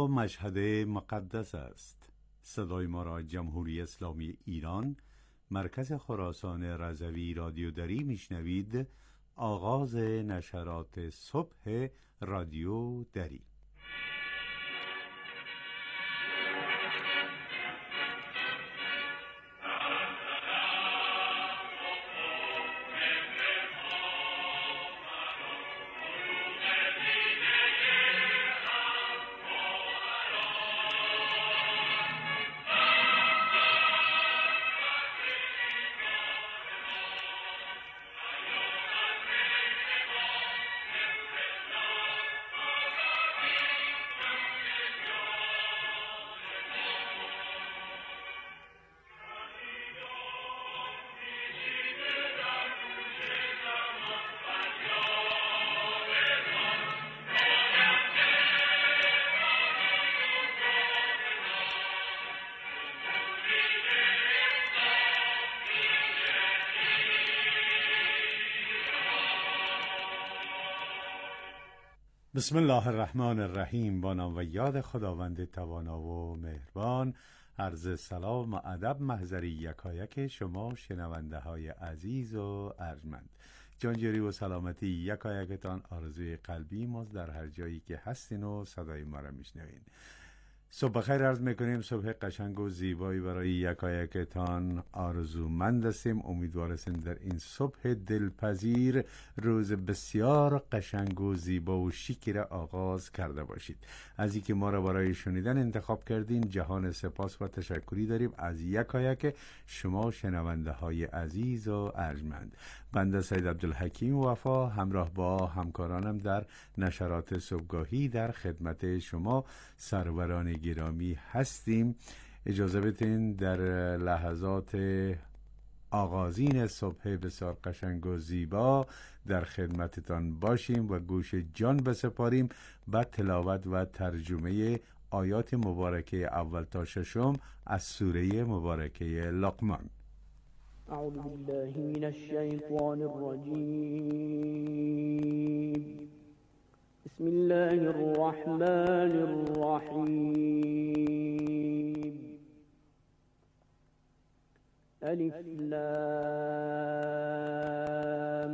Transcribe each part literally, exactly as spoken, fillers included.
اینجا مشهد مقدس است. صدای ما را جمهوری اسلامی ایران، مرکز خراسان رضوی رادیو دری میشنوید. آغاز نشرات صبح رادیو دری. بسم الله الرحمن الرحیم. با نام و یاد خداوند توانا و مهربان. عرض سلام و ادب محضری یکایک شما شنونده های عزیز و ارجمند. جانجوری و سلامتی یکایکتان آرزوی قلبی ماست در هر جایی که هستین و صدای ما را میشنوین. صبح بخیر عرض میکنیم. صبح قشنگ و زیبایی برای یکایکتان آرزومند هستیم. امیدوار هستیم در این صبح دلپذیر روز بسیار قشنگ و زیبا و شیکی را آغاز کرده باشید. از اینکه ما را برای شنیدن انتخاب کردین جهان سپاس و تشکری داریم از یکایک شما شنونده های عزیز و ارجمند. بنده سید عبدالحکیم وفا همراه با همکارانم در نشرات صبحگاهی در خدمت شما سروران گرامی هستیم. اجازه بدین در لحظات آغازین صبح بسیار قشنگ و زیبا در خدمتتان باشیم و گوش جان بسپاریم و تلاوت و ترجمه آیات مبارکه اول تا ششم از سوره مبارکه لقمان. اعوذ بالله من الشیطان الرجیم. بسم الله الرحمن الرحیم. الف لام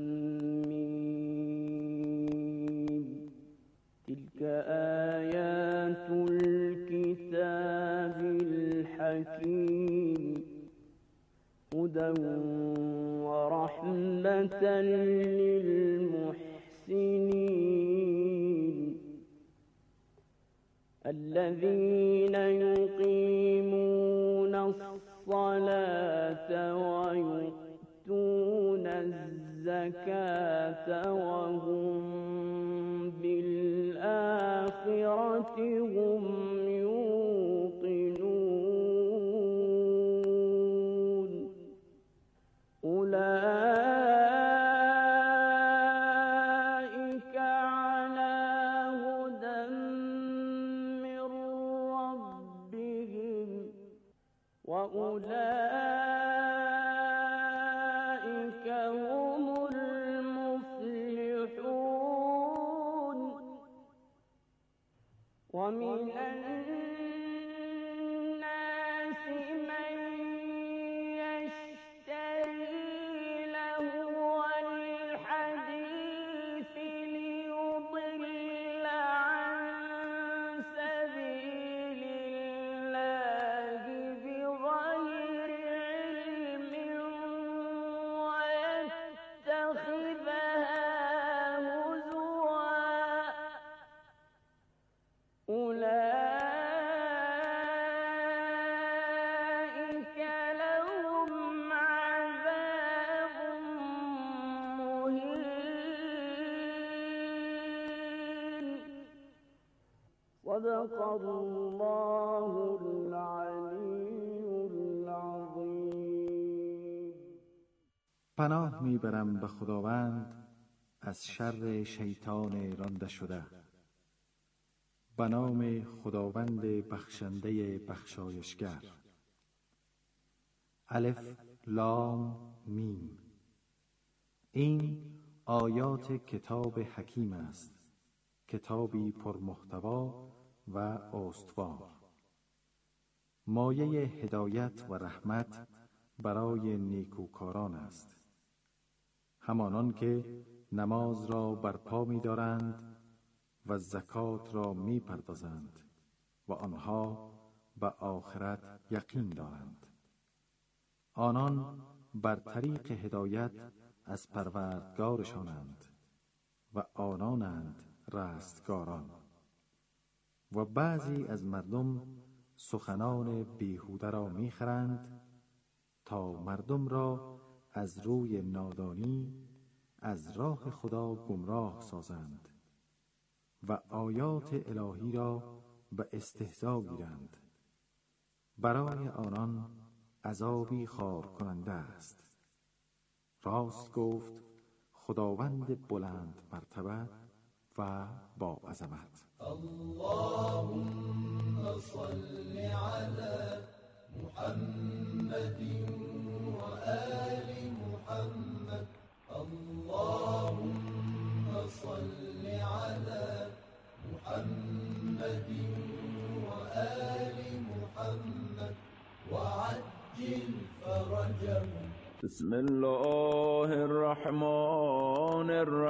میم. تلك آیات الكتاب الحکیم. هدى ورحمة للمحسنين الذين يقيمون الصلاة ويؤتون الزكاة وهم بالآخرة هم يوقنون. أولئك على هدى من ربهم وأولئك هم المفلحون. ومن الناس من يشتري لهو الحديث ليضل عن سبيل الله بغير علم ويتخذها هزوا. أولئك لهم عذاب مهين. صدق الله العلی العظیم. پناه میبرم به خداوند از شر شیطان رانده شده. به نام خداوند بخشنده بخشایشگر. الف لام میم. این آیات کتاب حکیم است، کتابی پرمحتوا و استوار. مایه هدایت و رحمت برای نیکوکاران است، همانان که نماز را برپا می دارند و زکات را می پردازند و آنها به آخرت یقین دارند. آنان بر طریق هدایت از پروردگارشانند و آنانند رستگاران. و بعضی از مردم سخنان بیهوده را میخرند تا مردم را از روی نادانی از راه خدا گمراه سازند و آیات الهی را به استهزا گیرند. برای آنان عذابی خار کننده است. راست گفت خداوند بلند مرتبه و با عظمت. اللهم صل على محمد و آل محمد. اللهم صل على محمد و آل محمد وعجل فرجهم. بسم الله الرحمن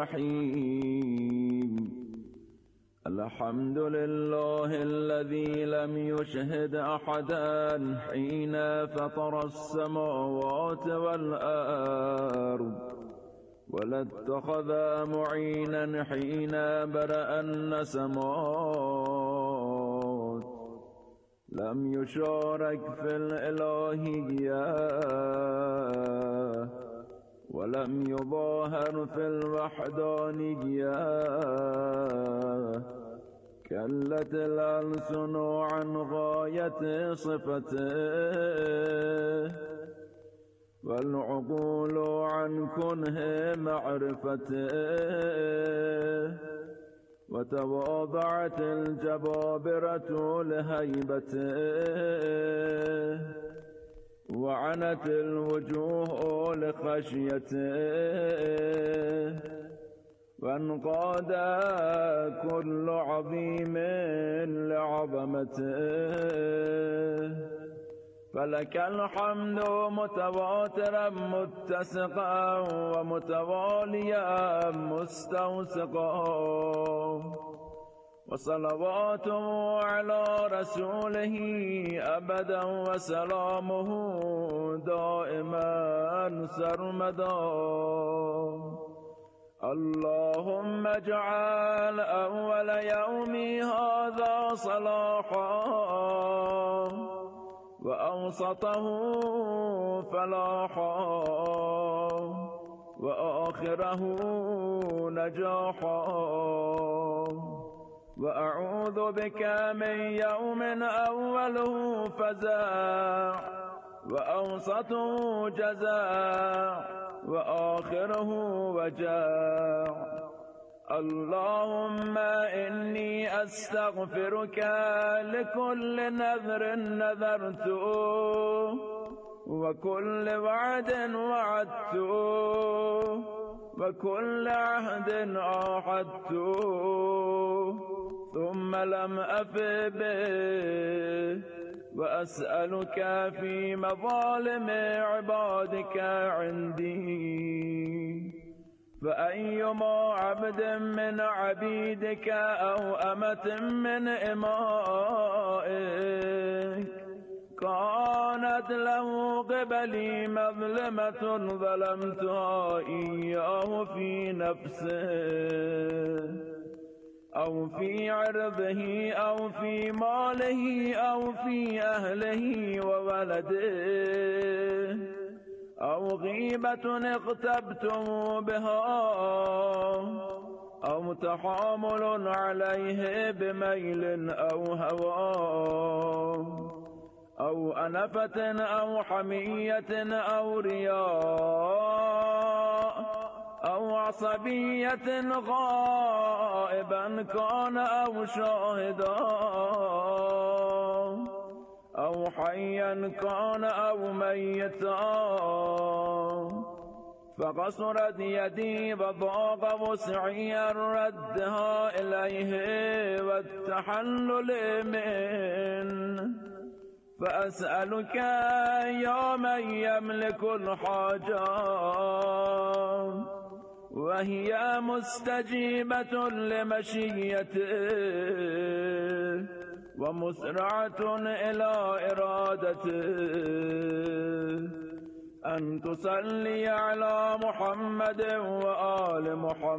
الرحيم. الحمد لله الذي لم يشهد أحدا حين فطر السماوات والأرض ولا اتخذ معينا حين برأ النسمات. لم يشارك في الإلهية ولم يظاهر في الوحدانية. كلت الألسن عن غاية صفته والعقول عن كنه معرفته. وتواضعت الجبابرة لهيبته وعنت الوجوه لخشيته. وانقاد كل عظيم لعظمته. فلك الحمد متواترا متسقا ومتواليا مستوسقا. وصلواته على رسوله أبدا وسلامه دائما سرمدا. اللهم اجعل أول يومي هذا صلاحا وأوسطه فلاحا وآخره نجاحا. وأعوذ بك من يوم أوله فزاع وأوسطه جزاع وآخره وجاع. اللهم إني أستغفرك لكل نذر نذرته وكل وعد وعدته وكل عهد عاهدته ثم لم أف به. وأسألك في مظالم عبادك عندي. فأيما عبد من عبيدك أو أمة من إمائك كانت له قبلي مظلمة ظلمتها إياه في نفسه أو في عرضه أو في ماله أو في أهله وولده أو غيبة اغتبته بها أو تحامل عليه بميل أو هوى أو أنفة أو حمية أو رياء أو عصبية غائبا كان أو شاهدا أو حيا كان أو ميتا. فقصرت يدي وضاق وسعي ردها إليه والتحلل منه فأسألك يا من يملك الحاجات وهي مستجيبة لمشيته ومسرعة إلى إرادته أن تصلي على محمد وآل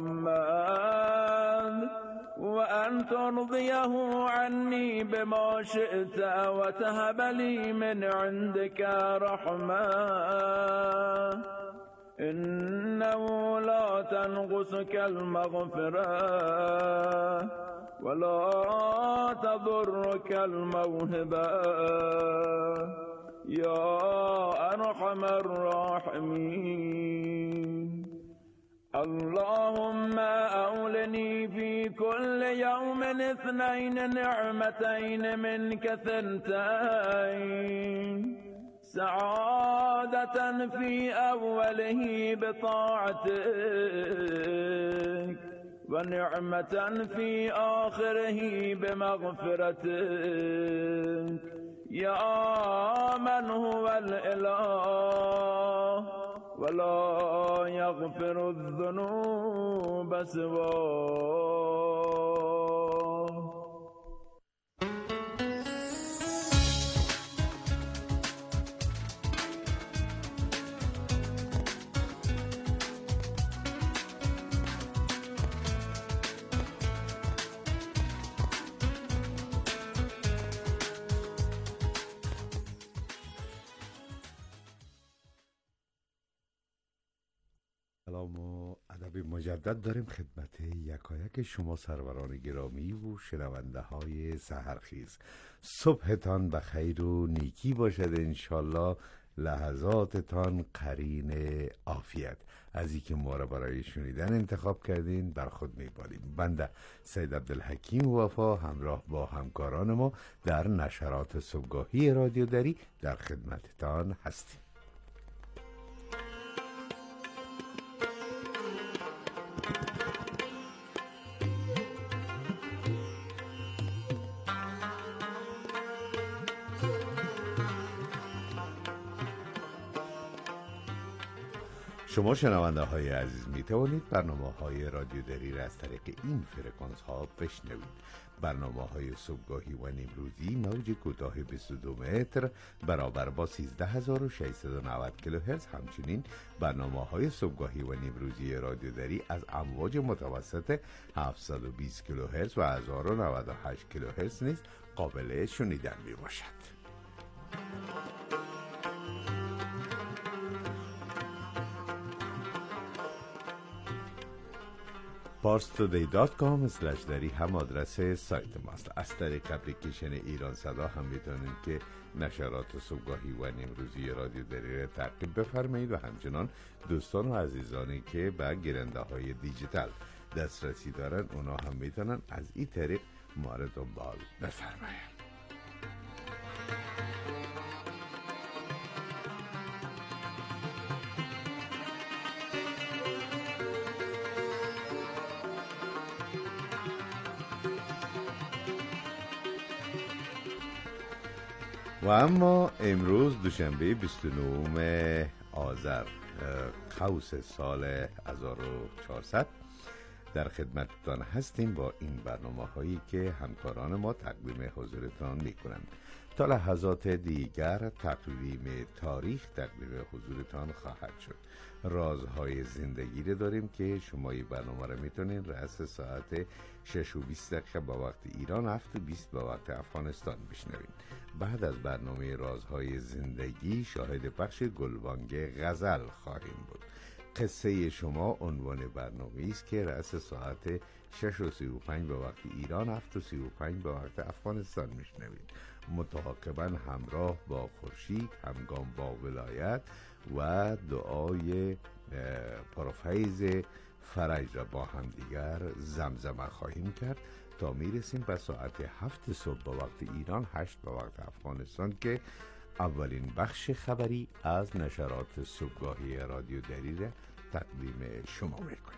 محمد وأن ترضيه عني بما شئت وتهب لي من عندك رحمة إنه لا تنقصك المغفرة ولا تضرك الموهبة يا أرحم الراحمين. اللهم أولني في كل يوم اثنين نعمتين منك ثنتين سعادة في أوله بطاعتك ونعمة في آخره بمغفرتك يا من هو الإله ولا يغفر الذنوب سواه. سلام و ادب مجدد داریم خدمت یکایک شما سروران گرامی و شنونده های سحرخیز. صبحتان بخیر و نیکی باشد انشالله، لحظاتتان قرین عافیت. از این که ما را برای شنیدن انتخاب کردین بر خود میبالیم. بنده سید عبدالحکیم وفا همراه با همکاران ما در نشرات صبحگاهی رادیو دری در خدمتتان هستیم. شما شنونده های عزیز می توانید برنامه های رادیو دری را از طریق این فرکانس ها بشنوید. برنامه های صبحگاهی و نیمروزی موج کوتاه بیست و دو متر برابر با سیزده هزار و ششصد و نود کیلوهرتز، همچنین برنامه های صبحگاهی و نیمروزی رادیو دری از امواج متوسط هفتصد و بیست کیلوهرتز و هزار و نود و هشت کیلوهرتز نیز قابل شنیدن می باشد. پارس تودی دات کام اسلش دری هم آدرس سایت ماست. از طریق اپلیکیشن ایران صدا هم میتونید که نشرات صبحگاهی و نیمروزی رادیو دری را تعقیب بفرمایید و همچنان دوستان و عزیزانی که به گیرنده های دیجیتال دسترسی دارن اونا هم میتونن از این طریق ما را دنبال بفرمایید. و اما امروز دوشنبه بیست و نهم آذر قوس سال هزار و چهارصد در خدمتتان هستیم با این برنامه هایی که همکاران ما تقدیم حضورتان می کنند. تا لحظات دیگر تقویم تاریخ تقدیم حضورتان خواهد شد. رازهای زندگی رو داریم که شما این برنامه رو میتونین رأس ساعت شش و بیست دقیقه با وقت ایران، هفت و بیست با وقت افغانستان بشنوین. بعد از برنامه رازهای زندگی شاهد پخش گلبانگ غزل خواهیم بود. قصه شما عنوان برنامه است که رأس ساعت شش و سی و پنج به وقت ایران، هفت و سی و پنج به وقت افغانستان میشنوید. متعاقباً همراه با خورشید، همگام با ولایت و دعای پرفیض فرج را با هم دیگر زمزمه خواهیم کرد تا میرسیم به ساعت هفت صبح به وقت ایران، هشت به وقت افغانستان که اولین بخش خبری از نشرات صبحگاهی رادیو دری را تقدیم شما میکنیم.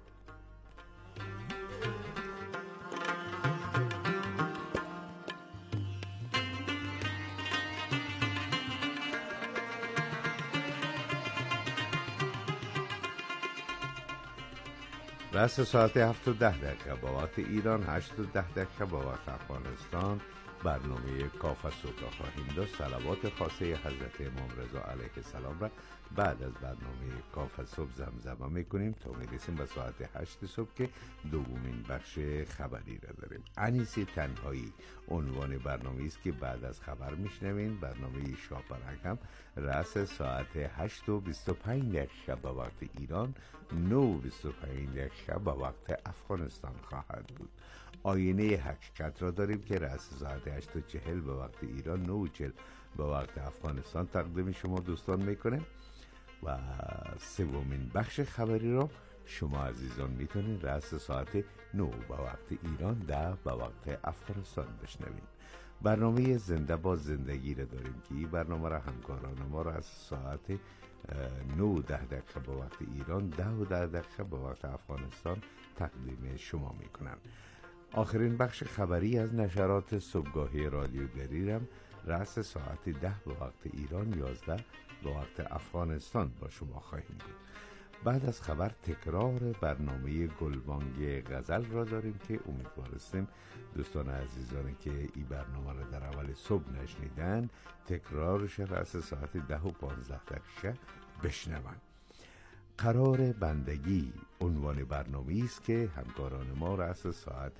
رأس ساعت هفت و ده دقیقه با وقت ایران، هشت و ده دقیقه با وقت افغانستان برنامه کاف صبح را خواهیم داشت. صلوات خاصه حضرت امام رضا علیه السلام را بعد از برنامه کاف صبح زمزمه میکنیم تا میرسیم به ساعت هشت صبح که دومین بخش خبری را داریم. انیس تنهایی عنوان برنامه است که بعد از خبر میشنوین. برنامه شاپرک هم رأس ساعت هشت و بیست و پنج دقیقه به وقت ایران، نه و بیست و پنج دقیقه به وقت افغانستان خواهد بود. آینه حقیقت را داریم که رأس ساعت هشت و چهل به وقت ایران، نه و چهل به وقت افغانستان تقدیم شما دوستان میکنه. و سومین بخش خبری را شما عزیزان میتونید رأس ساعت نه به وقت ایران، ده به وقت افغانستان بشنوین. برنامه زنده با زندگی را داریم که این برنامه را همکاران ما را از ساعت نه و ده دقیقه به وقت ایران، ده و ده دقیقه به وقت افغانستان تقدیم شما میکنن. آخرین بخش خبری از نشرات صبحگاهی رادیو دریرم رأس ساعت ده به وقت ایران، یازده به وقت افغانستان با شما خواهیم بود. بعد از خبر تکرار برنامه گلبانگ غزل را داریم که امیدوارستیم دوستان عزیزانی که این برنامه را در اول صبح نشنیدن تکرارش رأس ساعت ده و پانزده دقیقه بشنوند. قرار بندگی عنوان برنامه است که همکاران ما رأس ساعت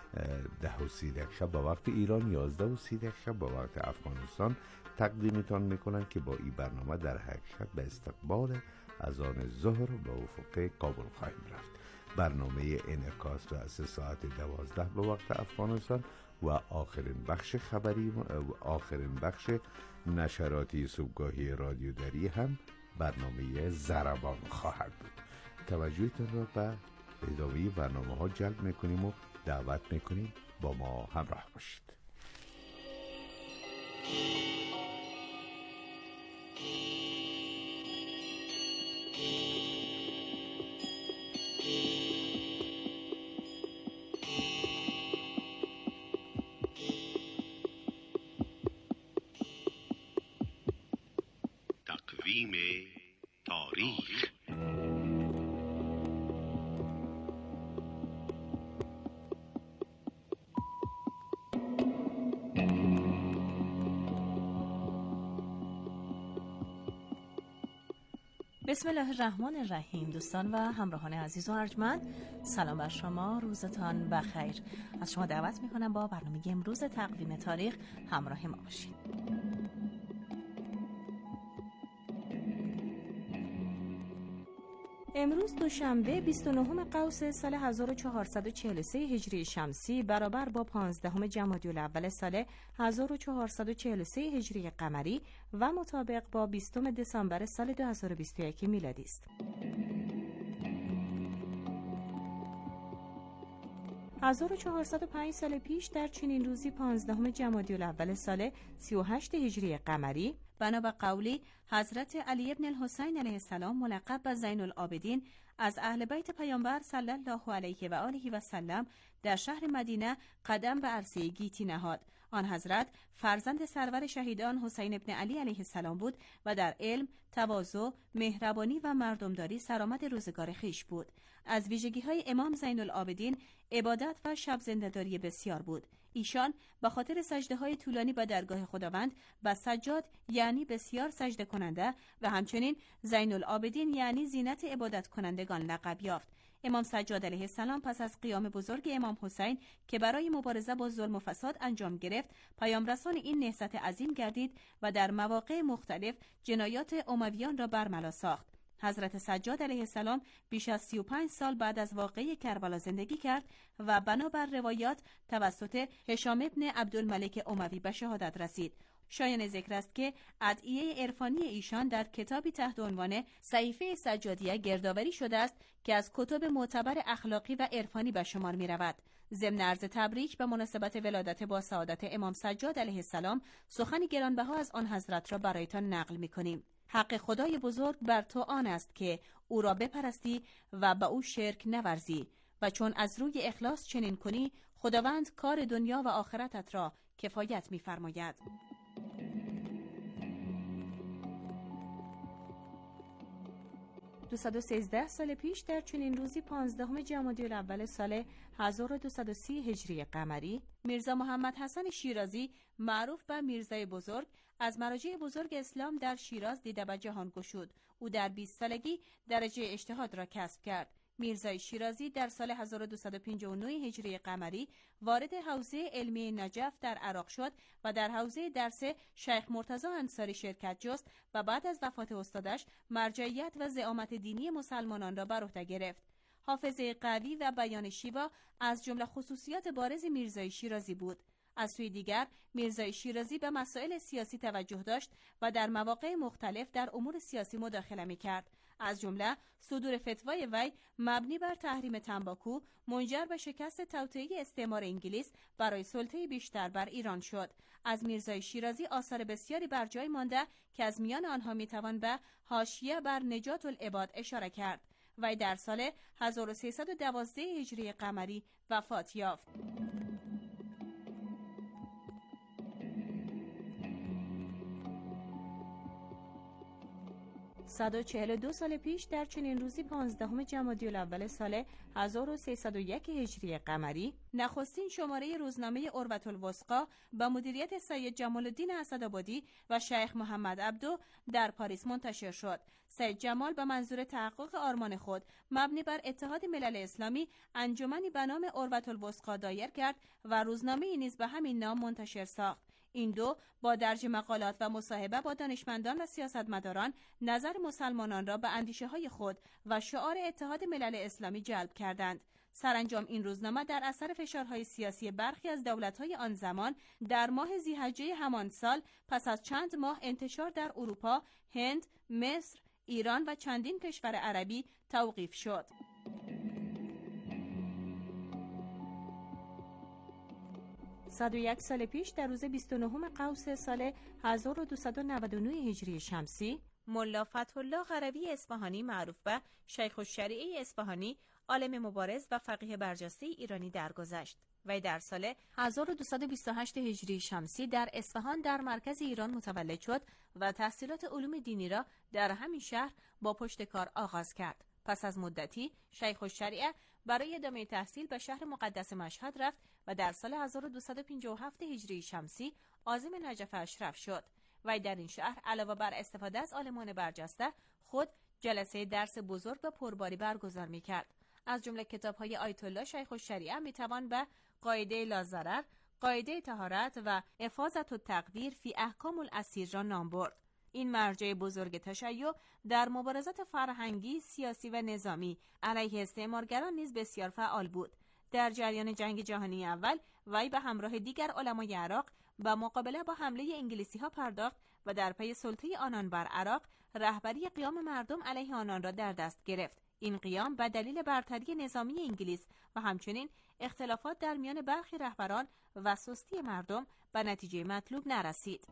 ده و سی دقیقه با وقت ایران، یازده و سی دقیقه با وقت افغانستان تقدیمتان میکنن که با این برنامه در حقیقت به استقبال از آن ظهر به افق کابل خواهیم رفت. برنامه انعکاس رأس ساعت دوازده به وقت افغانستان و آخرین بخش خبری و آخرین بخش نشراتی صبحگاهی رادیو دری هم برنامه ضربان خواهد بود. توجهتون را به ادامه برنامه ها جلب میکنیم و دعوت میکنیم با ما همراه باشید. تقویم تاریخ. بسم الله الرحمن الرحیم. دوستان و همراهان عزیز و ارجمند، سلام بر شما، روزتان بخیر. از شما دعوت میکنم با برنامه امروز تقویم تاریخ همراه ما باشید. امروز دوشنبه بیست و نهم قوس سال هزار و چهارصد و چهل و سه هجری شمسی برابر با پانزدهم جمادی الاول سال هزار و چهارصد و چهل و سه هجری قمری و مطابق با بیستم دسامبر سال دو هزار و بیست و یک میلادی است. هزار و چهارصد و پنج سال پیش در چنین روزی پانزدهم جمادی الاول سال سی و هشت هجری قمری بنا به قولی حضرت علی ابن الحسین علیه السلام ملقب به زین العابدین از اهل بیت پیامبر صلی الله علیه و آله و سلم در شهر مدینه قدم به عرصه گیتی نهاد. آن حضرت فرزند سرور شهیدان حسین ابن علی علیه السلام بود و در علم، تواضع، مهربانی و مردمداری سرآمد روزگار خیش بود. از ویژگی‌های امام زین العابدین عبادت و شب زنده‌داری بسیار بود. ایشان به خاطر سجده‌های طولانی به درگاه خداوند و سجاد یعنی بسیار سجده کننده و همچنین زین العابدین یعنی زینت عبادت کنندگان لقب یافت. امام سجاد علیه السلام پس از قیام بزرگ امام حسین که برای مبارزه با ظلم و فساد انجام گرفت، پیامرسان این نهضت عظیم گردید و در مواقع مختلف جنایات امویان را برملا ساخت. حضرت سجاد علیه السلام بیش از سی و پنج سال بعد از واقعه کربلا زندگی کرد و بنابر روایات توسط هشام ابن عبدالملک اموی به شهادت رسید. شایان ذکر است که ادعیه عرفانی ایشان در کتابی تحت عنوان صحیفه سجادیه گردآوری شده است که از کتب معتبر اخلاقی و عرفانی به شمار می رود. ضمن عرض تبریک به مناسبت ولادت با سعادت امام سجاد علیه السلام سخنی گرانبها از آن حضرت را برایتان نقل می کنیم. حق خدای بزرگ بر تو آن است که او را بپرستی و به او شرک نورزی و چون از روی اخلاص چنین کنی خداوند کار دنیا و آخرتت را کفایت می‌فرماید. دویست و سیزده سال پیش در چنین روزی پانزدهم جمادی الاول سال هزار و دویست و سی هجری قمری، میرزا محمد حسن شیرازی معروف به میرزای بزرگ از مراجع بزرگ اسلام در شیراز دیده به جهان گشود. او در بیست سالگی درجه اجتهاد را کسب کرد. میرزای شیرازی در سال هزار و دویست و پنجاه و نه هجری قمری وارد حوزه علمی نجف در عراق شد و در حوزه درس شیخ مرتضی انصاری شرکت جست و بعد از وفات استادش مرجعیت و زعامت دینی مسلمانان را بر عهده گرفت. حافظه قوی و بیان شیوا از جمله خصوصیات بارز میرزای شیرازی بود. از سوی دیگر میرزای شیرازی به مسائل سیاسی توجه داشت و در مواقع مختلف در امور سیاسی مداخله می‌کرد. از جمله صدور فتوای وی مبنی بر تحریم تنباکو منجر به شکست توطئه‌ای استعمار انگلیس برای سلطه بیشتر بر ایران شد. از میرزای شیرازی آثار بسیاری بر جای مانده که از میان آنها میتوان به حاشیه بر نجات العباد اشاره کرد. وی در سال هزار و سیصد و دوازده هجری قمری وفات یافت. صد و چهل و دو سال پیش در چنین روزی پانزدهم جمادی الاول سال هزار و سیصد و یک هجری قمری، نخستین شماره روزنامه عروة الوثقی با مدیریت سید جمال الدین اسدآبادی و شیخ محمد عبدو در پاریس منتشر شد. سید جمال به منظور تحقق آرمان خود مبنی بر اتحاد ملل اسلامی انجمنی به نام عروة الوثقی دایر کرد و روزنامه‌ای نیز به همین نام منتشر ساخت. این دو با درج مقالات و مصاحبه با دانشمندان و سیاستمداران نظر مسلمانان را به اندیشه‌های خود و شعار اتحاد ملل اسلامی جلب کردند. سرانجام این روزنامه در اثر فشارهای سیاسی برخی از دولت‌های آن زمان در ماه ذی‌حجه همان سال پس از چند ماه انتشار در اروپا، هند، مصر، ایران و چندین کشور عربی توقیف شد. صد و یک سال پیش در روز بیست و نهم قوس سال هزار و دویست و نود و نه هجری شمسی، ملا فتح الله قروی اصفهانی معروف به شیخ الشریعه اصفهانی، عالم مبارز و فقیه برجسته ایرانی درگذشت. وی در سال هزار و دویست و بیست و هشت هجری شمسی در اصفهان در مرکز ایران متولد شد و تحصیلات علوم دینی را در همین شهر با پشت کار آغاز کرد. پس از مدتی شیخ الشریعه برای ادامه تحصیل به شهر مقدس مشهد رفت و در سال هزار و دویست و پنجاه و هفت هجری شمسی عازم نجف اشرف شد. وی در این شهر علاوه بر استفاده از عالمان برجسته خود جلسه درس بزرگ و پرباری برگزار می‌کرد. از جمله کتاب‌های آیت الله شیخ الشریعه می‌توان به قاعده لاضرر، قاعده طهارت و افاضة التقدیر فی احکام الاسیر را نام برد. این مرجع بزرگ تشیع در مبارزات فرهنگی، سیاسی و نظامی علیه استعمارگران نیز بسیار فعال بود. در جریان جنگ جهانی اول وی به همراه دیگر علمای عراق به مقابله با حمله انگلیسی‌ها پرداخت و در پی سلطه آنان بر عراق رهبری قیام مردم علیه آنان را در دست گرفت. این قیام به دلیل برتری نظامی انگلیس و همچنین اختلافات در میان برخی رهبران و سستی مردم به نتیجه مطلوب نرسید.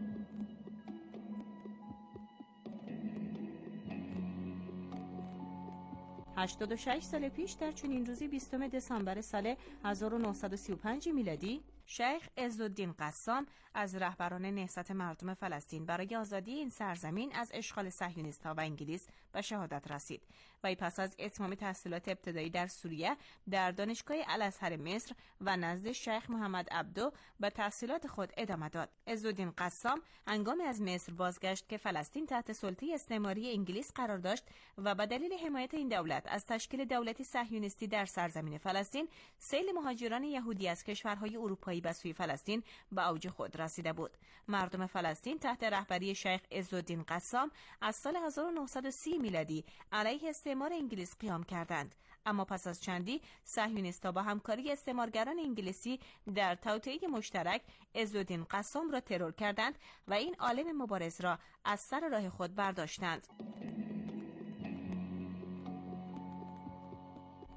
هشتاد و شش سال پیش در چنین روزی بیستم دسامبر سال هزار و نهصد و سی و پنج میلادی، شیخ عزالدین قسام از رهبران نهضت مردم فلسطین برای آزادی این سرزمین از اشغال صهیونیست‌ها و انگلیس به شهادت رسید. وی پس از اتمام تحصیلات ابتدایی در سوریه در دانشگاه الازهر مصر و نزد شیخ محمد عبدو به تحصیلات خود ادامه داد. عزالدین قسام هنگامی از مصر بازگشت که فلسطین تحت سلطه استعماری انگلیس قرار داشت و به دلیل حمایت این دولت از تشکیل دولتی صهیونیستی در سرزمین فلسطین، سیل مهاجران یهودی از کشورهای اروپایی به سوی فلسطین به اوج خود رسیده بود. مردم فلسطین تحت رهبری شیخ عزالدین قسام از سال هزار و نهصد و سی میلادی علیه استعمار انگلیس قیام کردند. اما پس از چندی صهیونیست‌ها با همکاری استعمارگران انگلیسی در توطئه مشترک عزالدین قسام را ترور کردند و این عالم مبارز را از سر راه خود برداشتند.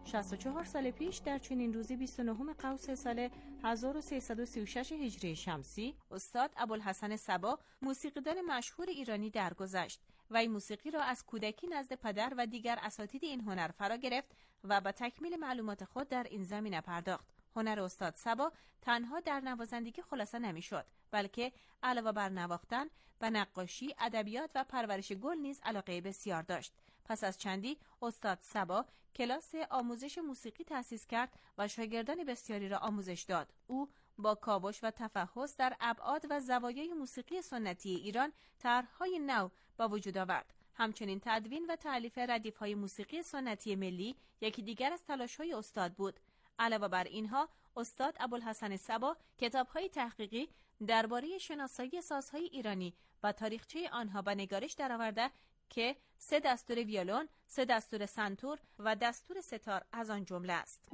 شصت و چهار سال پیش در چنین روزی بیست و نهم قوس سال هزار و سیصد و سی و شش هجری شمسی استاد ابوالحسن صبا موسیقیدان مشهور ایرانی درگذشت و این موسیقی را از کودکی نزد پدر و دیگر اساتید این هنر فرا گرفت و به تکمیل معلومات خود در این زمینه پرداخت. هنر استاد صبا تنها در نوازندگی خلاصه نمی‌شد، بلکه علاوه بر نواختن به نقاشی، ادبیات و پرورش گل نیز علاقه بسیار داشت. پس از چندی استاد صبا کلاس آموزش موسیقی تأسیس کرد و شاگردان بسیاری را آموزش داد. او با کاوش و تفحص در ابعاد و زوایای موسیقی سنتی ایران طرح‌های نو با وجود آورد. همچنین تدوین و تألیف ردیف‌های موسیقی سنتی ملی یکی دیگر از تلاش‌های استاد بود. علاوه بر اینها استاد ابوالحسن صبا کتاب‌های تحقیقی درباره شناسایی سازهای ایرانی و تاریخچه آنها به نگارش درآورده که سه دستور ویولون، سه دستور سنتور و دستور ستار از آن جمله است.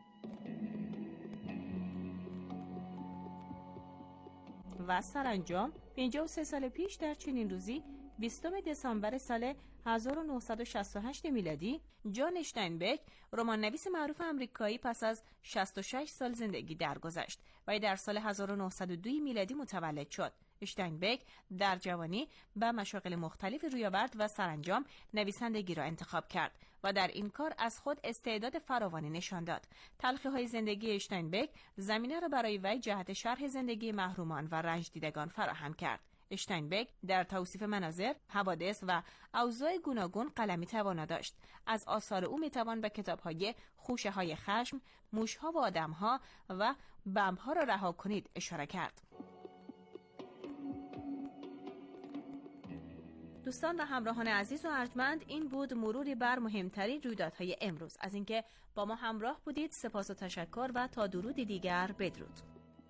و سرانجام پنجاه و سه سال پیش در چنین روزی بیستم دسامبر سال هزار و نهصد و شصت و هشت میلادی جان اشتاینبک رمان نویس معروف آمریکایی پس از شصت و شش سال زندگی درگذشت و در سال هزار و نهصد و دو میلادی متولد شد. اشتاینبک در جوانی به مشاغل مختلف روی آورد و سرانجام نویسندگی را انتخاب کرد و در این کار از خود استعداد فراوانی نشان داد. تلخی‌های زندگی اشتاینبک زمینه را برای وی جهت شرح زندگی محرومان و رنج دیدگان فراهم کرد. اشتاینبک در توصیف مناظر، حوادث و اوضاع گوناگون قلمی توانا داشت. از آثار او میتوان به کتاب‌های خوشه های خشم، موش‌ها و آدم‌ها و بمب‌ها را رها کنید اشاره کرد. دوستان و همراهان عزیز و ارجمند، این بود مروری بر مهمترین رویدادهای امروز. از اینکه با ما همراه بودید سپاس و تشکر و تا درودی دیگر بدرود.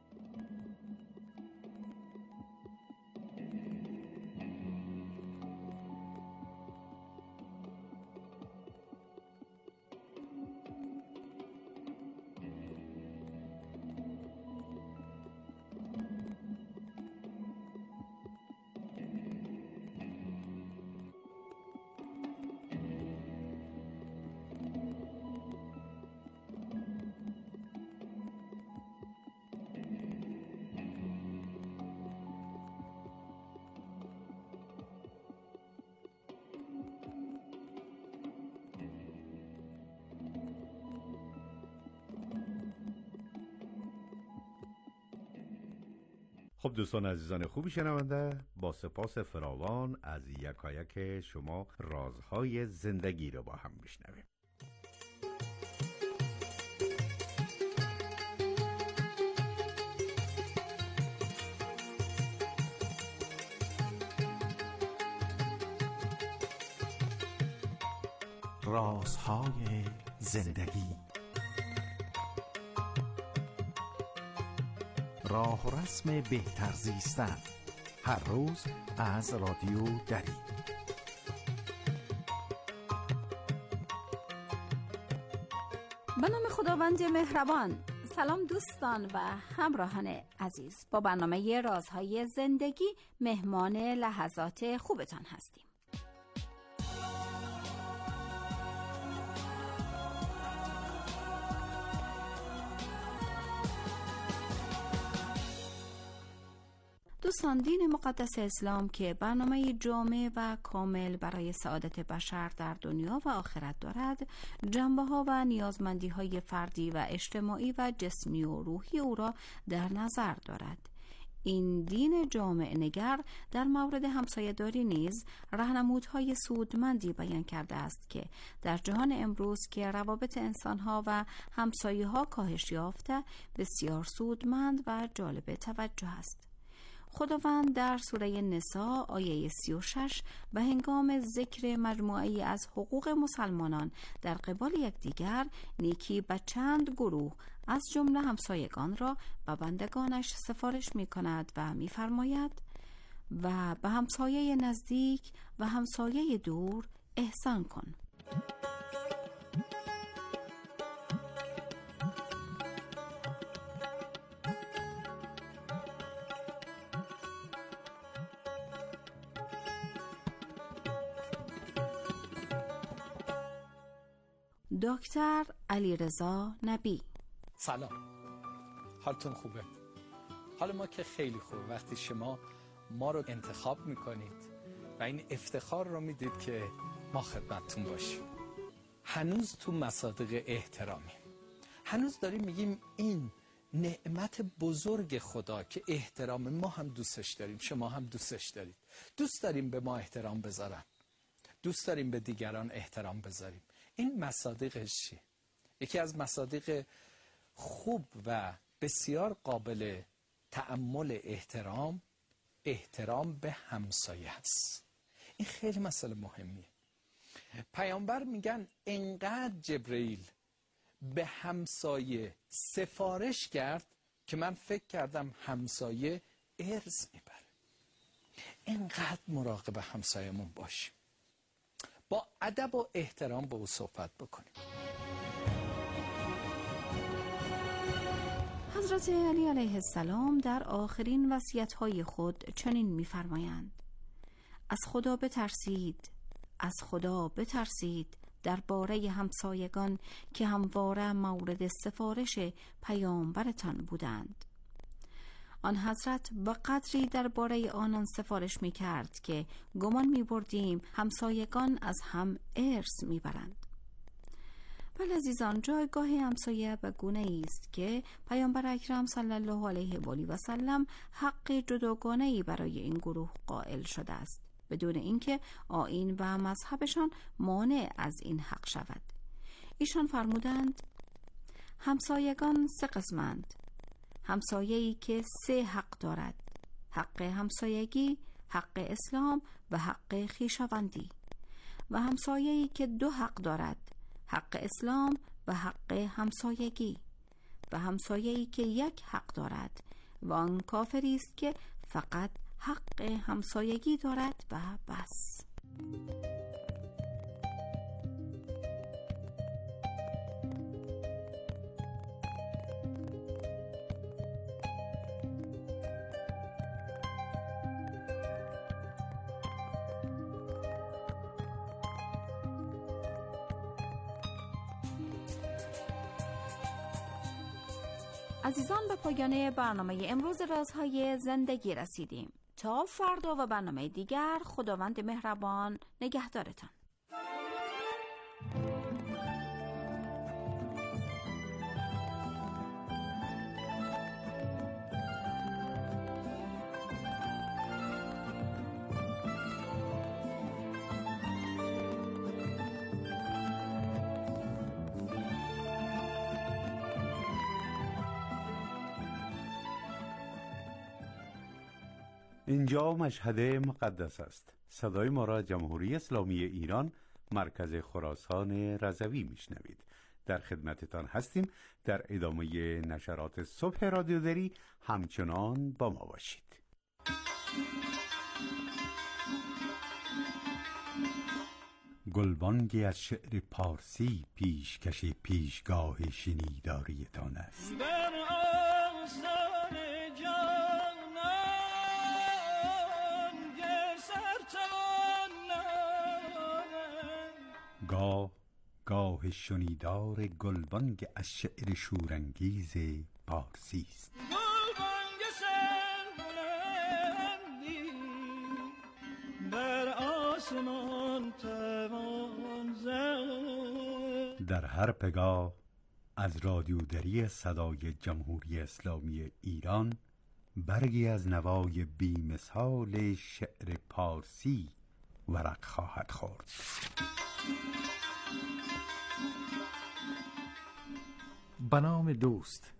خب دوستان عزیزان خوبی شنونده، با سپاس فراوان از یکایک شما رازهای زندگی رو با هم میشنویم. رازهای زندگی، راه و رسم بهتر زیستن، هر روز از رادیو دری. به نام خداوند مهربان. سلام دوستان و همراهان عزیز، با برنامه رازهای زندگی مهمان لحظات خوبتان هستیم. دوستان، دین مقدس اسلام که برنامه جامع و کامل برای سعادت بشر در دنیا و آخرت دارد، جنبه‌ها و نیازمندی‌های فردی و اجتماعی و جسمی و روحی او را در نظر دارد. این دین جامع نگر در مورد همسایه‌داری نیز راهنمودهای سودمندی بیان کرده است که در جهان امروز که روابط انسان‌ها و همسایه‌ها کاهش یافته بسیار سودمند و جالب توجه است. خداوند در سوره نساء آیه سی و شش به هنگام ذکر مجموعه‌ای از حقوق مسلمانان در قبال یکدیگر، نیکی به چند گروه از جمله همسایگان را به بندگانش سفارش می‌کند و می‌فرماید و به همسایه نزدیک و همسایه دور احسان کن. دکتر علیرضا نبی. سلام، حالتون خوبه؟ حال ما که خیلی خوبه وقتی شما ما رو انتخاب میکنید و این افتخار رو میدید که ما خدمتتون باشیم. هنوز تو مصادیق احترامی، هنوز داریم میگیم این نعمت بزرگ خدا که احترام، ما هم دوستش داریم، شما هم دوستش دارید. دوست داریم به ما احترام بذارن، دوست داریم به دیگران احترام بذاریم. این مصادیقش چیه؟ یکی از مصادیق خوب و بسیار قابل تأمل احترام، احترام به همسایه است. این خیلی مسئله مهمیه. پیامبر میگن انقدر جبرئیل به همسایه سفارش کرد که من فکر کردم همسایه ارث میبره. انقدر مراقب همسایمون باشیم، با ادب و احترام با او صحبت بکنیم. حضرت علی علیه السلام در آخرین وصیت‌های خود چنین می‌فرمایند: از خدا بترسید، از خدا بترسید درباره همسایگان که همواره مورد سفارش پیامبرتان بودند. آن حضرت با قدری درباره آنان سفارش می‌کرد که گمان می‌بردیم همسایگان از هم ارث می‌برند. ولی عزیزان، جایگاه همسایه به گونه‌ای است که پیامبر اکرم صلی الله علیه و آله و سلم حق جداگانه‌ای برای این گروه قائل شده است، بدون اینکه آیین و مذهبشان مانع از این حق شود. ایشان فرمودند: همسایگان سه قسمند. همسایه‌ای که سه حق دارد: حق همسایگی، حق اسلام و حق خویشاوندی. و همسایه‌ای که دو حق دارد: حق اسلام و حق همسایگی. و همسایه‌ای که یک حق دارد و آن کافری است که فقط حق همسایگی دارد و بس. عزیزان، به پایان برنامه امروز رازهای زندگی رسیدیم. تا فردا و برنامه دیگر، خداوند مهربان نگهدارتان. اینجا مشهد مقدس است. صدای ما را جمهوری اسلامی ایران، مرکز خراسان رضوی میشنوید. در خدمتتان هستیم. در ادامه نشرات صبح رادیو دری همچنان با ما باشید. گلبانگی از شعر پارسی پیشکش پیشگاه شنیداریتان است. گاه گاه شنیدار گلبانگ از شعر شورانگیز پارسی است. گلبانگ سربلندی بر آسمان توان زد. در هر پگاه از رادیودری صدای جمهوری اسلامی ایران برگی از نوای بی‌مثال شعر پارسی ورق خواهد خورد. به نام دوست.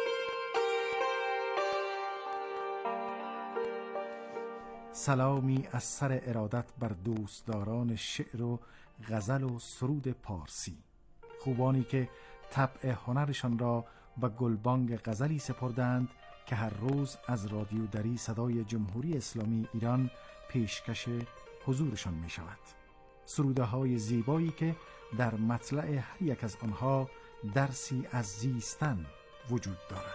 سلامی از سر ارادت بر دوستداران شعر و غزل و سرود پارسی، خوبانی که طبع هنرشان را به گلبانگ غزلی سپردند که هر روز از رادیو دری صدای جمهوری اسلامی ایران پیشکش حضورشان می شود. سروده های زیبایی که در مطلع هر یک از آنها درسی از زیستن وجود دارد.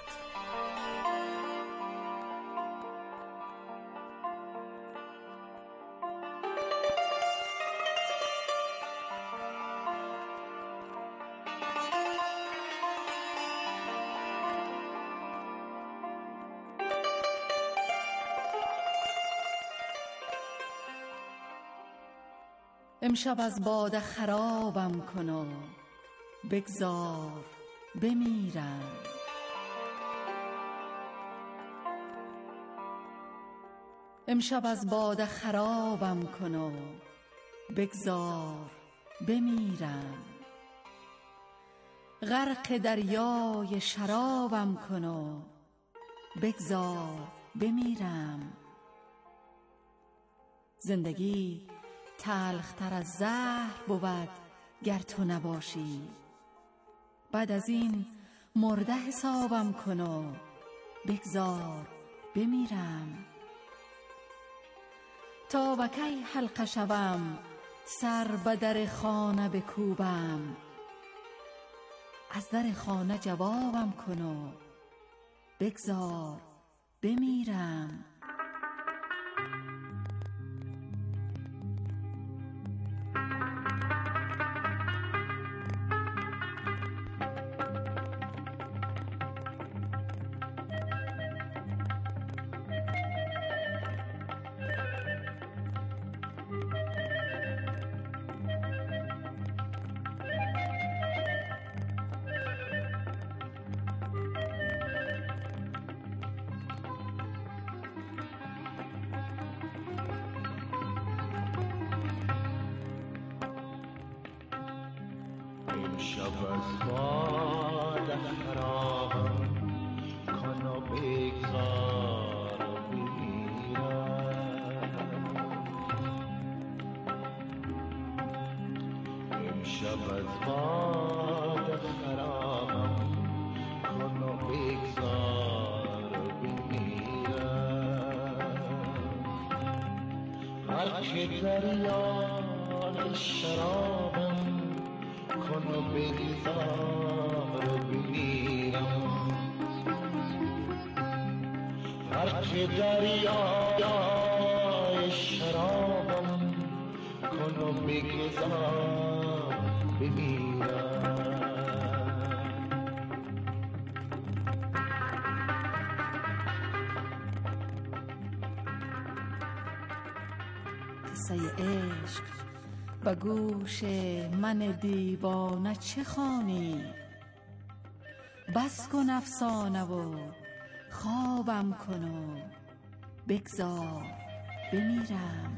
امشب از باده خرابم کن و بگذار بمیرم. امشب از باده خرابم کن و بگذار بمیرم. غرق دریای شرابم کن و بگذار بمیرم. زندگی تلختر از زهر بود گر تو نباشی. بعد از این مرده حسابم کن و بگذار بمیرم. تا به کی حلقه شوم سر به در خانه بکوبم. از در خانه جوابم کن و بگذار بمیرم. امشب از باده خرابم کن و بگذار بمیرم. امشب از باده خرابم کن و بگذار بمیرم. غرق دریای شرابم کن و بگذار بمیرم. غرق دریای شرابم کن و بگذار بمیرم. قصه عشق به گوش من دیوانه چه خوانی؟ بس کن افسانه و خوابم کن و بگذار بمیرم.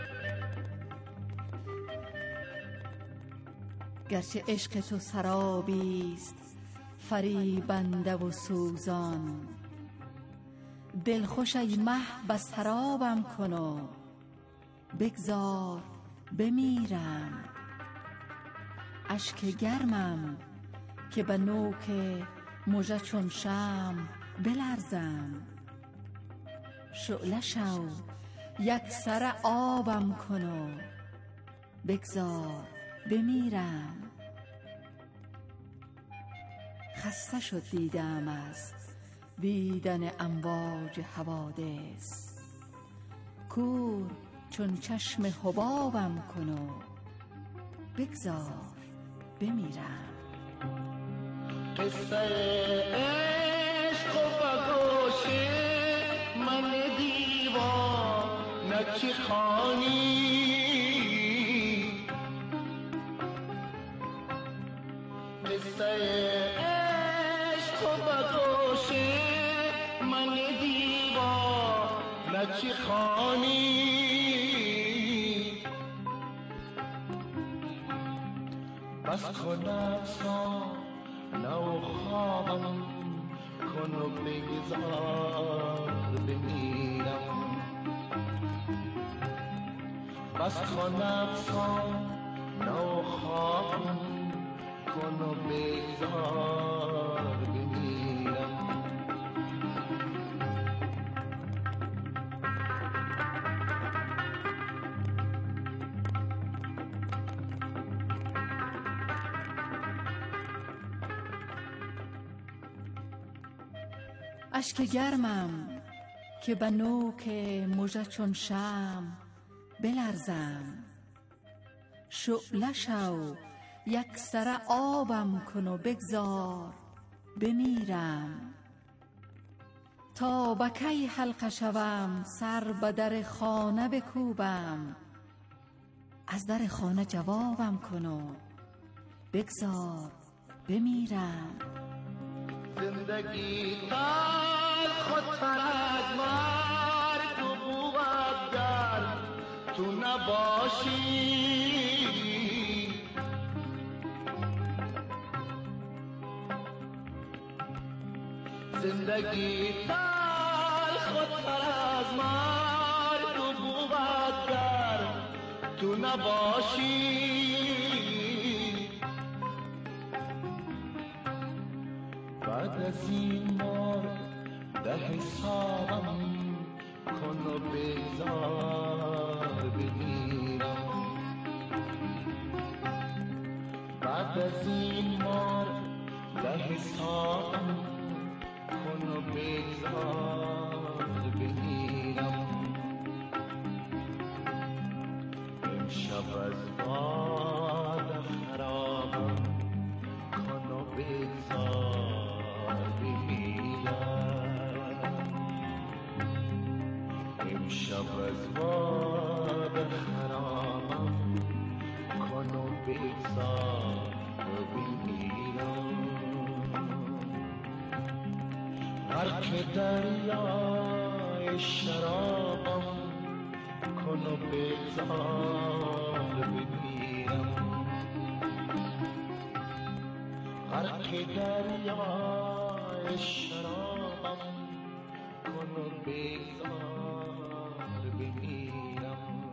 گرچه عشق تو سرابیست فریبنده و سوزان. دلخوش ای مه به سرابم کن و بگذار بمیرم. اشک گرمم که به نوک مژه چون شمع بلرزم. شعله شو یک سر آبم کن و بگذار بمیرم. خسته شد دیدم از دیدن امواج حوادث. کور چون چشم حبابم کن و بگذار بمیرم. قصه عشق و بگوش من دیوانه چه خوانی؟ قصه عشق و بگوش من دیوانه چه خوانی؟ بس کن افسانه و خوابم کن و بگذار بمیرم. بس کن افسانه و خوابم کن و بگذار بمیرم. اشک گرمم که به نوک مژه چون شمع بلرزم. شعله شو یک سر آبم کن و بگذار بمیرم. تا به کی حلقه شوم سر به در خانه بکوبم. از در خانه جوابم کن و بگذار بمیرم. زندگی تر خودتر از مرگ و بود گر تو نباشی. زندگی تر خودتر از مرگ و بود گر تو نباشی. بعد از این بار ده حسابم کن و بگذار بمیرم. بعد از این بار ده حسابم کن و بگذار بمیرم. امشب از باد خرابم کن و بگذار بمیرم. امشب از باد خرابم کن و بگذار بمیرم. غرق دریای شرابم کن و بگذار بمیرم. غرق دریای شرابم کن و بگذار بمیرم.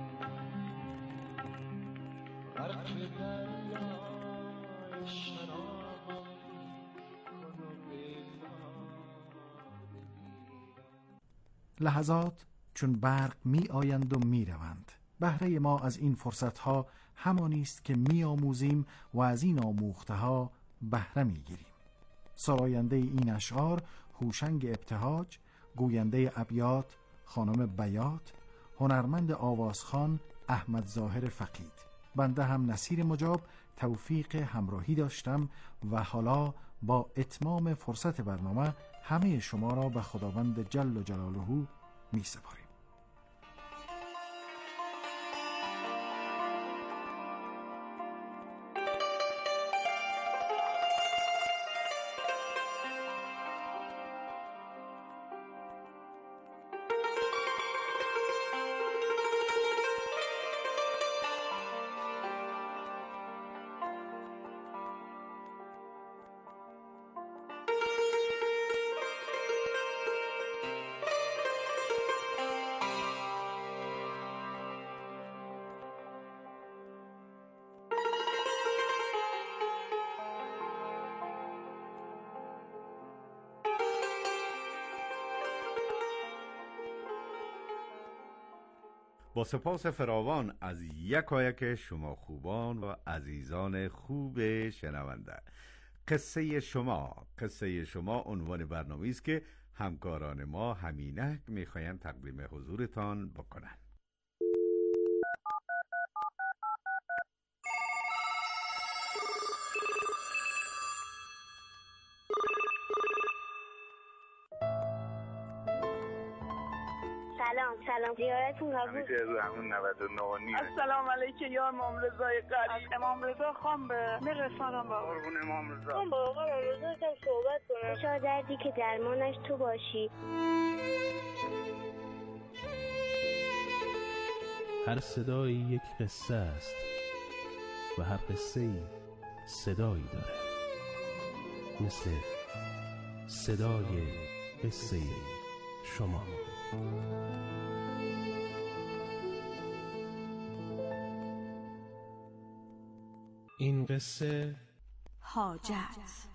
غرق دریای شرابم کن و بگذار بمیرم. لحظات چون برق می آیند و می روند. بهره ما از این فرصت ها همانی است که می آموزیم و از این آموخته ها بهره می گیریم. سراینده این اشعار هوشنگ ابتهاج، گوینده ابیات خانم بیات، هنرمند آوازخوان احمد ظاهر فقید. بنده هم نصیر مجاب توفیق همراهی داشتم و حالا با اتمام فرصت برنامه همه شما را به خداوند جل و جلاله می سپاریم. با سپاس فراوان از یکایک شما خوبان و عزیزان خوب شنونده. قصه شما قصه شما عنوان برنامه‌ای است که همکاران ما همینک میخواین تقدیم حضورتان بکنن. سلام سلام زیارتون قبول. همیشه از همون نود و نه و نیم. السلام علیکم یا امام رضای قریب. امام رضا خان به میرسانم با قربون امام رضا. من با آقا رضا کم صحبت کنم. شاید دردی که درمانش تو باشی. هر صدایی یک قصه است و هر قصه‌ای صدایی داره، مثل صدای قصه شما. این قصه حاجت.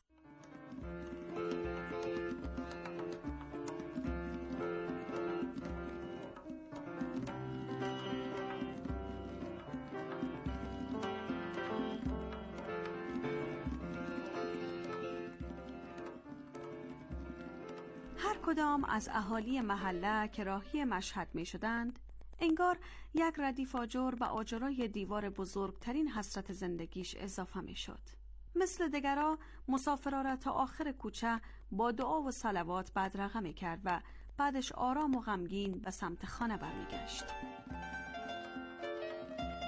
هر کدام از اهالی محله که راهی مشهد می شدند، انگار یک ردیف آجر به آجرای دیوار بزرگترین حسرت زندگیش اضافه می شد. مثل دگرها مسافرها را تا آخر کوچه با دعا و صلوات بدرقه می کرد و بعدش آرام و غمگین به سمت خانه برمی گشت.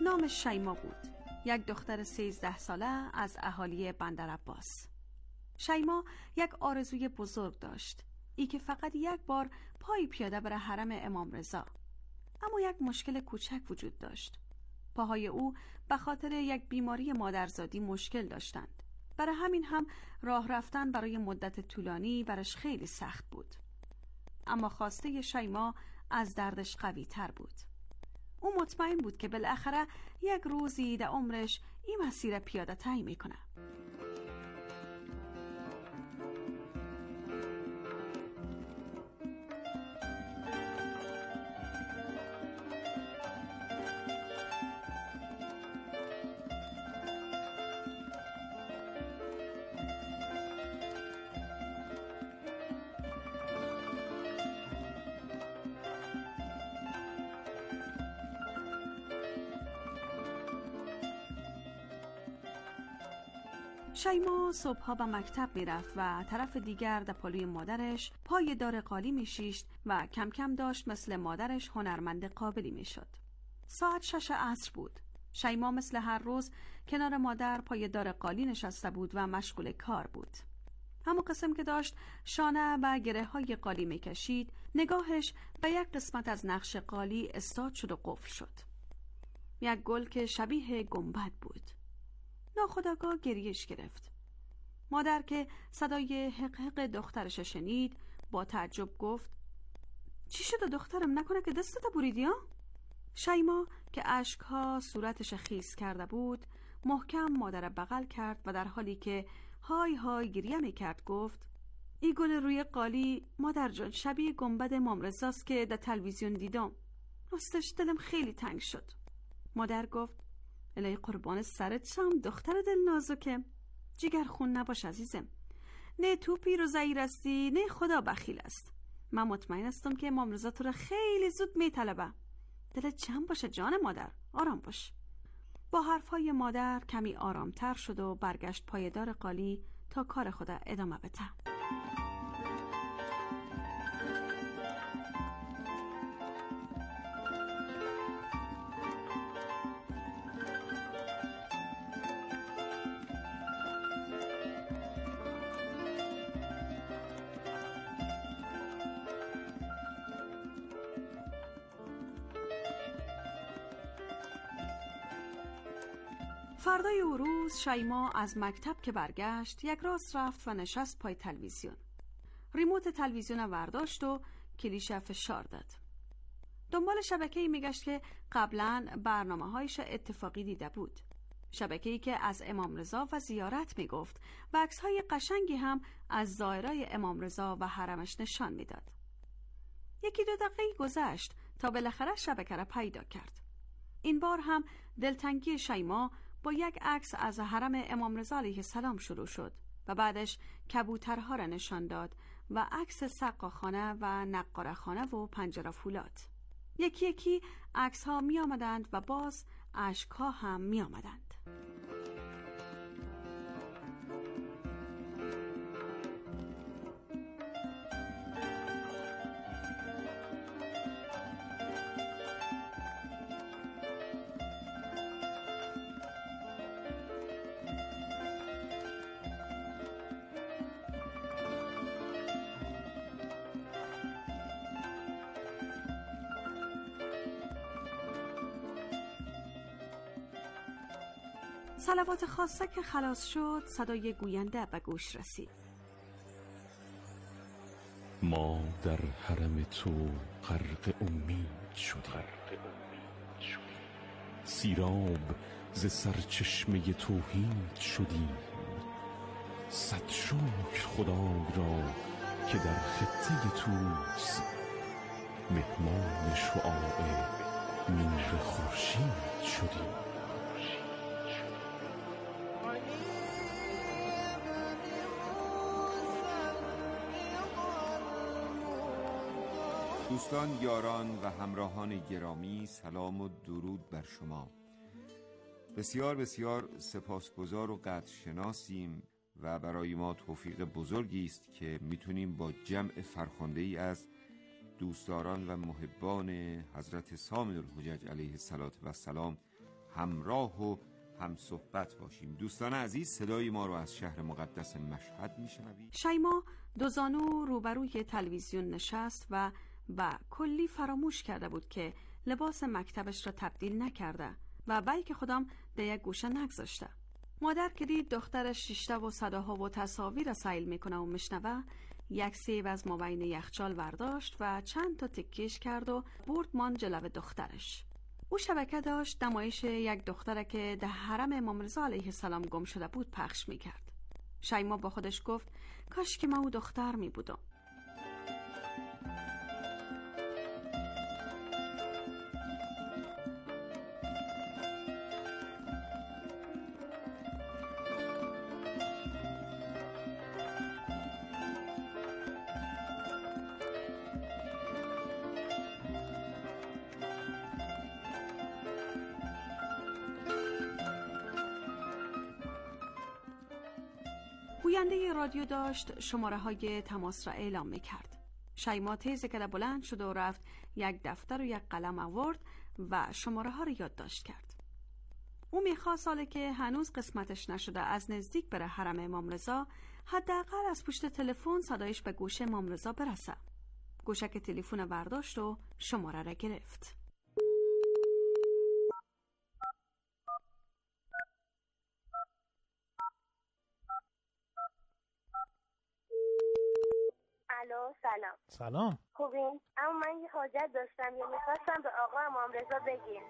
نامش شیما بود، یک دختر سیزده ساله از اهالی بندر عباس. شیما یک آرزوی بزرگ داشت، ای که فقط یک بار پای پیاده بر حرم امام رضا. اما یک مشکل کوچک وجود داشت. پاهای او به خاطر یک بیماری مادرزادی مشکل داشتند. برای همین هم راه رفتن برای مدت طولانی برش خیلی سخت بود. اما خواسته شیما از دردش قوی تر بود. او مطمئن بود که بالاخره یک روزی در عمرش این مسیر پیاده طی میکنه. شیما صبحها به مکتب میرفت و طرف دیگر در پلوی مادرش پای دار قالی میشیشت و کم کم داشت مثل مادرش هنرمند قابلی میشد. ساعت شش عصر بود. شیما مثل هر روز کنار مادر پای دار قالی نشسته بود و مشغول کار بود. همون قسم که داشت شانه و گره های قالی میکشید، نگاهش به یک قسمت از نقش قالی استاد شد و قفل شد. یک گل که شبیه گنبد بود. ناخودآگاه گریش گرفت. مادر که صدای حق حق دخترش شنید با تعجب گفت: چی شده دخترم؟ نکنه که دستت بریدی ها؟ شیما که اشکها صورتش خیس کرده بود محکم مادر بغل کرد و در حالی که های های گریه می کرد گفت: این گل روی قالی مادر جان شبیه گنبد امام رضاست که در تلویزیون دیدم. راستش دلم خیلی تنگ شد. مادر گفت: الهی قربان سرت شم دختر دل نازکم، جگر خون نباش عزیزم. نه تو پیر و ضعیف هستی نه خدا بخیل است. من مطمئن هستم که امام رضا تو را خیلی زود میطلبه. دلت جمع باشه جان مادر، آرام باش. با حرفهای مادر کمی آرامتر شد و برگشت پایدار قالی تا کار خدا ادامه بده. فردای او روز شیما از مکتب که برگشت یک راست رفت و نشست پای تلویزیون. ریموت تلویزیون ورداشت و کلیش فشار داد. دنبال شبکه‌ای میگشت که قبلا برنامه‌هایش اتفاقی دیده بود. شبکه‌ای که از امام رضا و زیارت میگفت و عکس‌های قشنگی هم از زائرای امام رضا و حرمش نشان میداد. یکی دو دقیقه گذشت تا بالاخره شبکه را پیدا کرد. این بار هم دلتنگی شیما با یک عکس از حرم امام رضا علیه السلام شروع شد و بعدش کبوترها را نشان داد و عکس سقاخانه و نقارخانه و پنجره فولاد. یکی یکی عکس ها می آمدند و باز اشک ها هم می آمدند. صلوات خاصه که خلاص شد صدای گوینده به گوش رسید. ما در حرم تو غرق امید شدیم، سیراب ز سرچشمه توحید شدیم. صد شکر خدای را که در خطه توس مهمان شعاع میر خورشید شدیم. دوستان، یاران و همراهان گرامی، سلام و درود بر شما. بسیار بسیار سپاسگزار و قدرشناسیم و برای ما توفیق بزرگی است که میتونیم با جمع فرخنده‌ای از دوستداران و محبان حضرت سامع الحجج علیه السلام همراه و هم صحبت باشیم. دوستان عزیز، صدای ما رو از شهر مقدس مشهد میشنوید. شیما دوزانو روبروی تلویزیون نشست و و کلی فراموش کرده بود که لباس مکتبش را تبدیل نکرده و بلکه خودم در یک گوشه نگذاشته. مادر که دید دخترش شیشته و صداها و تصاویر را سیل میکنه و میشنوه، یک سیب از مابین یخچال برداشت و چند تا تکیش کرد و برد مان جلو دخترش. او شبکه داشت نمایش یک دختره که در حرم امام رضا علیه السلام گم شده بود پخش میکرد. شیما با خودش گفت کاش که من او دختر می بودم. گوینده رادیو داشت شماره های تماس را اعلام می کرد. شیما تیز که بلند شد و رفت یک دفتر و یک قلم آورد و شماره ها را یادداشت کرد. او میخواست ساله که هنوز قسمتش نشده از نزدیک بره حرم امام رضا، حداقل از پشت تلفن صدایش به گوش امام رضا برسه. گوشک تلفن برداشت و شماره را گرفت. الو، سلام. سلام. خوبین؟ اما من یه حاجت داشتم یا میخواستم به آقا امام رضا بگیم.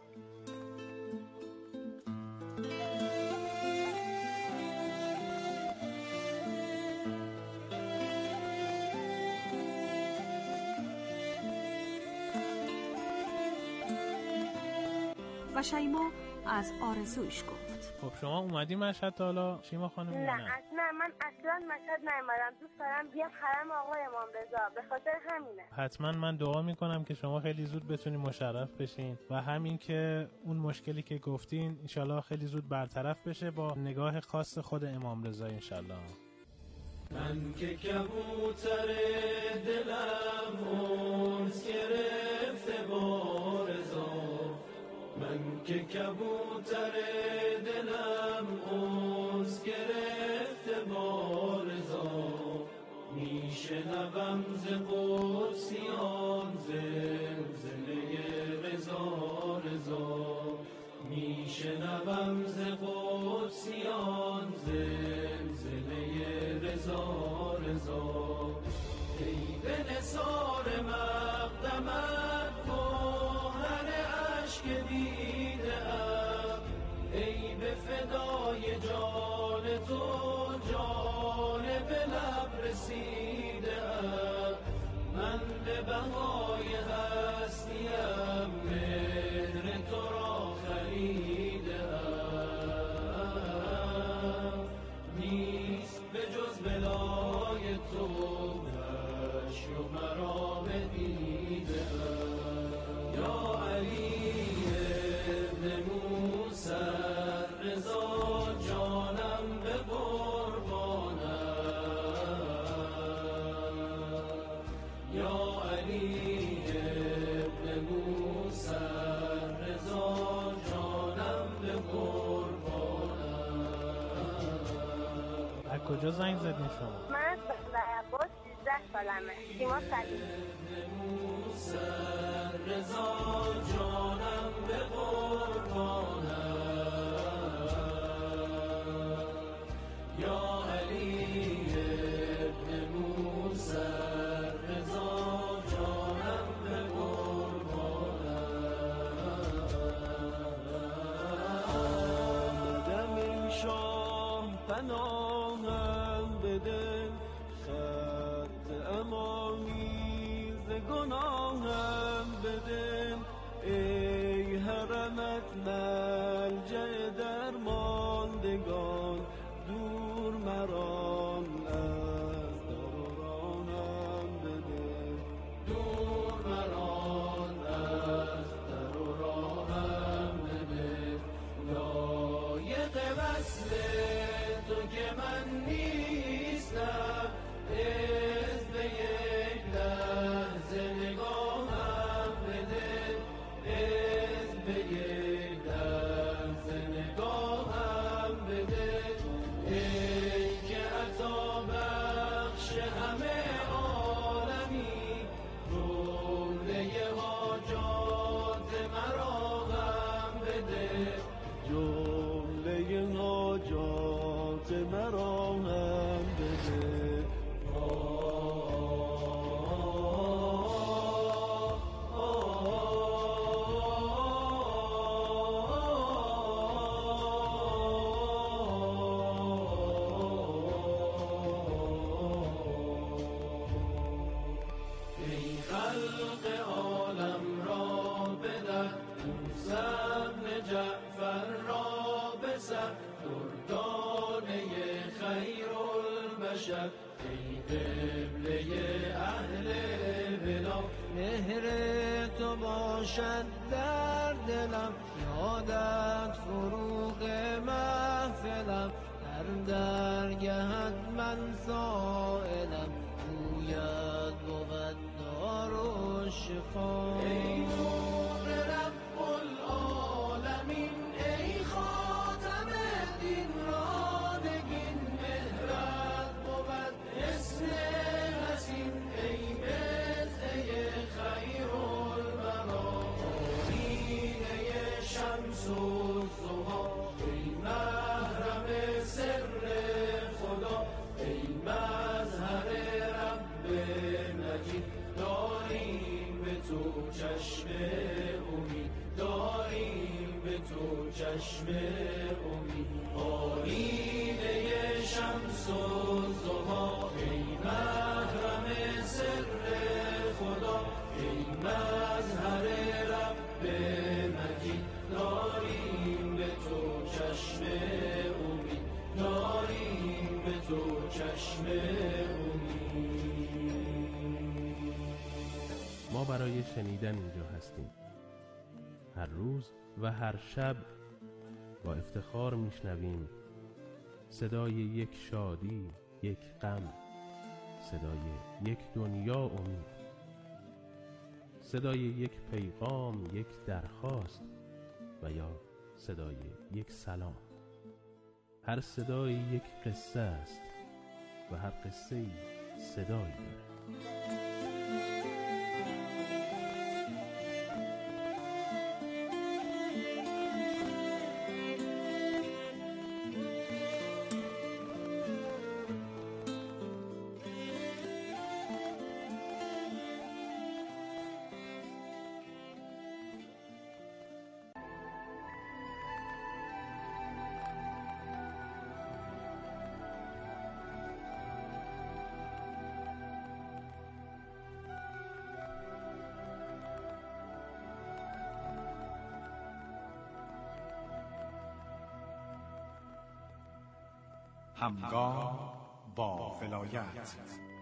و شیما از آرزویش گفت. خب شما اومدی مشهد حالا شیما خانم؟ نه اصلا من اصلا مشهد نیومدم. دوست دارم بیام حرم آقای امام رضا، به خاطر همینه. حتما من دعا میکنم که شما خیلی زود بتونین مشرف بشین و همین که اون مشکلی که گفتین انشالله خیلی زود برطرف بشه با نگاه خاص خود امام رضا انشالله. من که کبوتر دلم اونس گرفته با رضا، من که کبوتر دلم اونس گرفته با رضا، میشنوم ز قدسیان زلزله رضا رضا، میشنوم ز قدسیان زلزله رضا رضا. ای به نثار مقدمت گوهر اشک دیده‌ام، ای به فدای جان تو جان به لب رسیده‌ام، من به بهای هستیم مهر تو را خریده‌ام، نیست به جز بلای تو گشت و مرا بدیده‌ام. یا علی ابن موسی رضا جانم به قربانم، یا علی ابن موسی رضا جانم به قربانم. از کجا زنگ زدین شما؟ من از بندر عباس سیزده سالمه. شیما سلیم. موسی رضا جانم به قربانم، یا علی ابن موسی رضا جانم به قربانم. آمدم این شاه پناهم بده، خط امانی ز گناهم بده، ای حرمت ملجأ درماندگان، دور مران از در و رانم بده، دور مران از در و راهم بده. لایق وصل تو که من نیستم، از به یک لحظه نگاهم بده، از به یک لحظه ای که عطا بخش همه عالمی، جمله حاجات مرا غم بده، جمله حاجات مرا هم بده. ای قبله اهل بلا، مهر تو باشد در دلم، یادت فروغ محفلم، در درگهت من سائلم، گوید بود دار و شفا. ای نور رب العالمین، ای خاتم دین را نگین، مهرت بود حسن حسین، ای بزه خیر الورا، آیینه شمس و ضحی، ای محرم سر خدا، ای مظهر رب مجید، داریم به تو چشم امید، داریم به تو چشم امید، آیینه شمس و ضحی، ای محرم سر خدا، ای مظهر رب مجید، داریم به تو چشم امید، داریم به تو چشم امید. ما برای شنیدن اینجا هستیم. هر روز و هر شب با افتخار میشنویم صدای یک شادی، یک غم، صدای یک دنیا امید، صدای یک پیغام، یک درخواست و یا صدای یک سلام. هر صدای یک قصه است و هر قصه‌ای صدایی داره. همگام با ولایت.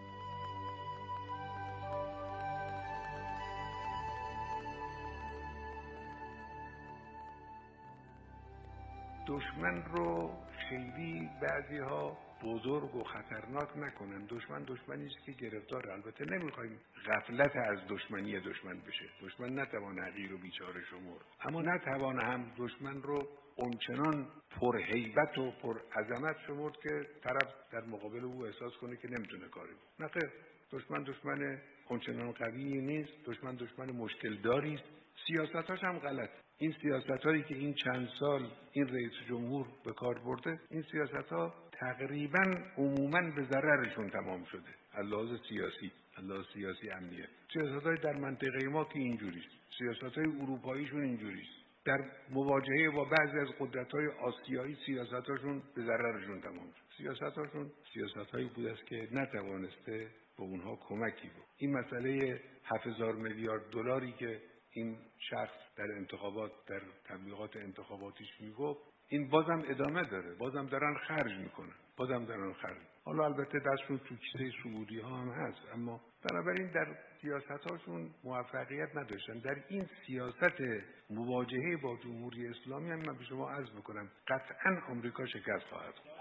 دشمن رو خیلی بعضی ها بزرگ و خطرناک نکنن. دشمن دشمنی است که گرفتار. البته نمیخوایم غفلت از دشمنی دشمن بشه. دشمن نتوان حقیر و بیچاره شمرد، اما نتوان هم دشمن رو اونچنان پر هیبت و پر عظمت شمرد که طرف در مقابل او احساس کنه که نمیتونه کاری کنه. نه خیر، دشمن دشمن اونچنان قوی نیست. دشمن دشمن مشکل داری است. سیاستاش هم غلط. این سیاستایی که این چند سال این رئیس جمهور به کار برده، این سیاست‌ها تقریباً عموماً به ضررشون تمام شده. از لحاظ سیاسی، از لحاظ سیاسی امنیت. سیاست‌های در منطقه ما که اینجوریست. سیاست‌های اروپاییشون اینجوریست. در مواجهه با بعضی از قدرت‌های آسیایی سیاستاشون به ضررشون تمام شد. سیاستاشون سیاست‌هایی بود است که نتوانسته به اونها کمکی بود. این مسئله هفت هزار میلیارد دلاری که این شخص در انتخابات در تبلیغات انتخاباتیش میگفت، این بازم ادامه داره. بازم دارن خرج میکنن. بازم دارن خرج. حالا البته دستشون تو کیسه سعودی ها هم هست، اما بنابراین در سیاستاشون موفقیت نداشتن. در این سیاست مواجهه با جمهوری اسلامی هم من به شما عرض میکنم قطعا آمریکا شکست خواهد خورد.